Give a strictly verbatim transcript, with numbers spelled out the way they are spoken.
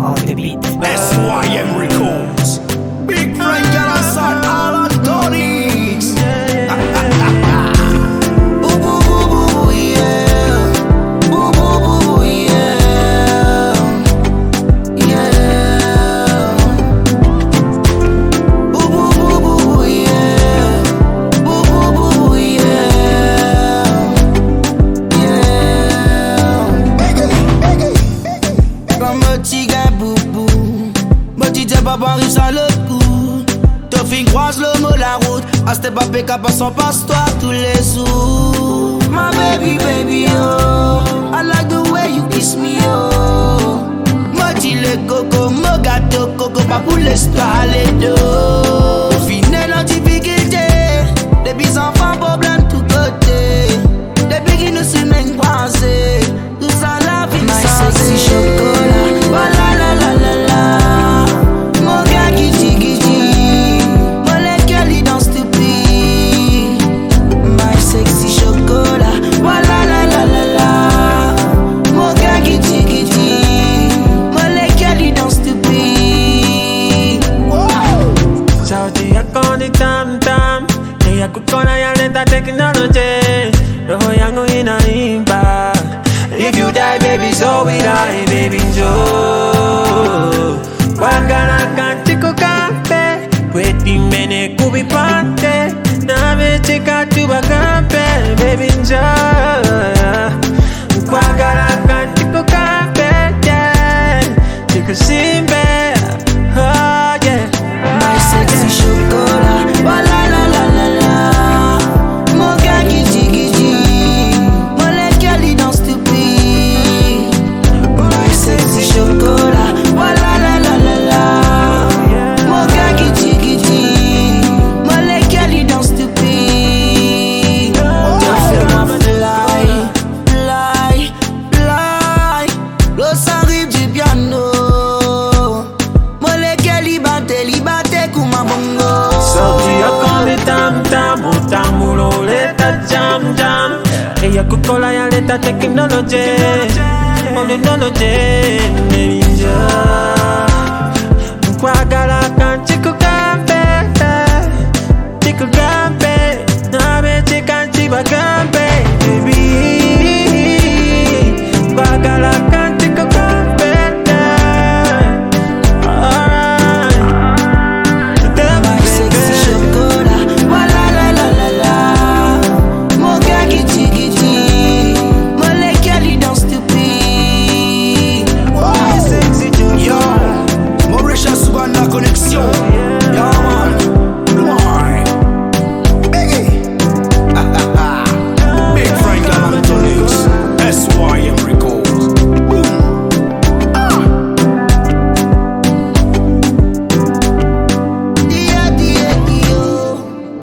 on the beat. S Y M Records. Big Frank alongside Alan Tonics. Boo boo boo boo yeah. Boo boo boo boo yeah. Yeah. Boo boo boo boo yeah. Boo boo boo boo yeah. Yeah. Comme un petit gars boubou. Petit t'es pas paru ça le coup. Te fin croise le mot la route. A c'était pas péca passant passe-toi tous les jours. My baby baby oh, I like the way you kiss me oh. Moi dis le coco, mon gâteau coco pas pour l'histoire les deux. Au final en difficulté, des bis enfants problème tout côté. Depuis qu'ils nous se mènent croisés, tout ça la vie my sexy chocolat. Voilà la la la la. Mon gars qui dit qui dit, mon lequel il danse tout pis. My sexy chocolat. Voilà la la la la. Mon gars qui dit qui dit, mon lequel il danse tout pis. Sauti yako ni tam tam, nia kukona yaleta technology. Roho yangu inaimba. If you die baby so we die baby Joe. Wagana kantiko kampe, kweti mene kubipante. Na mechika tuba kampe baby Joe. Wagana kantiko kampe, yeah. Chika simbe, oh yeah. My sexy chocolat, voilà la la la la. Mon gars qui dit qui dit, mon lequel il danse tout pis. My sexy chocolat, voilà la la la la. Mon gars qui dit qui dit, mon lequel il danse tout pis. T'as fait moi fly, fly, fly. Le sang rive du piano. Mon lequel il battait, il battait comme un bongo. Sauti yako ni tam tam, utamu leta jam jam. Ella kukola yaleta technology, oh technology.